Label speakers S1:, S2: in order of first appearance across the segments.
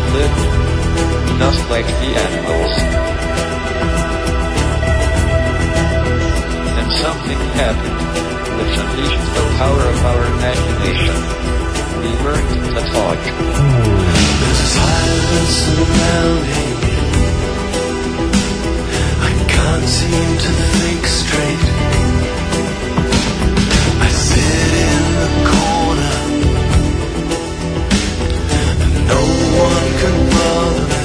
S1: lived, just like the animals. Then something happened, which unleashed the power of our imagination. We learned to talk.
S2: There's silence surrounding me. I can't seem to think straight. I sit in the corner, and no one can bother me.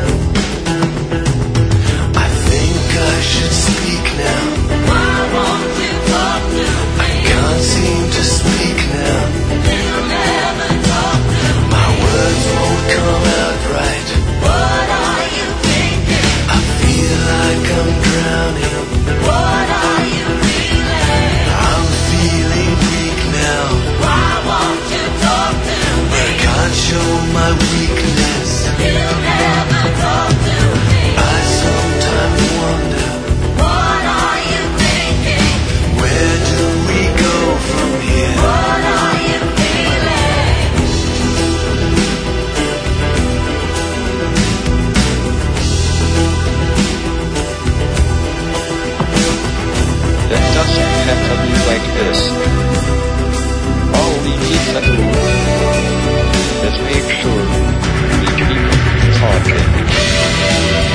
S2: I think I should speak now.
S3: Why won't you talk to me?
S2: I can't seem to speak now.
S3: You'll never talk to me.
S2: My words won't come out right.
S3: What are you thinking?
S2: I feel like I'm drowning.
S3: What are you feeling?
S2: I'm feeling weak now.
S3: Why won't you talk to me?
S2: I can't show my weakness.
S3: You'll never talk to me.
S2: I sometimes wonder,
S3: What are you thinking?
S2: where do we go from here?
S3: What are you feeling?
S1: It doesn't have to be like this. All we need to do is make sure we keep talking.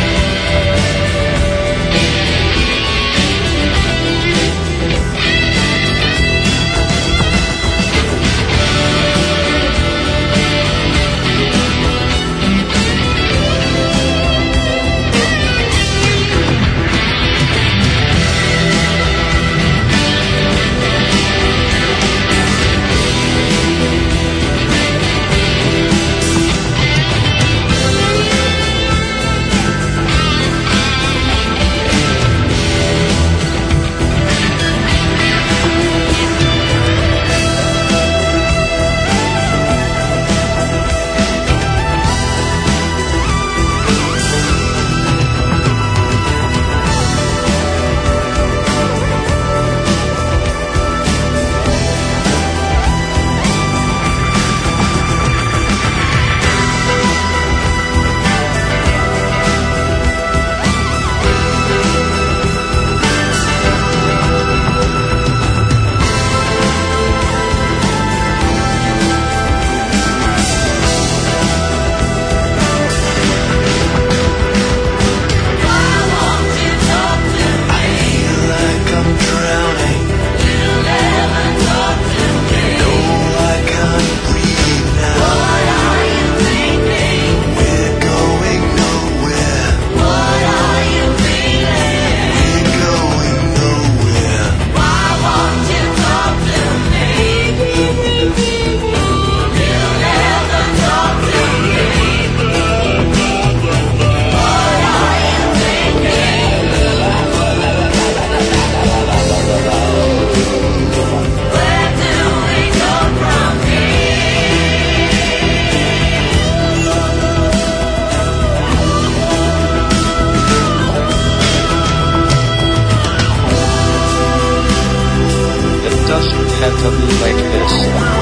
S3: Why won't you talk to me?
S2: I feel like I'm drowning.
S3: You'll never talk to me.
S2: No, I can't breathe now.
S3: What are you thinking?
S2: We're going nowhere.
S3: What are you feeling?
S2: We're going nowhere.
S3: Why won't you talk to me? You'll never talk to me. What are you thinking? Where do we go from
S1: It doesn't have to be like this.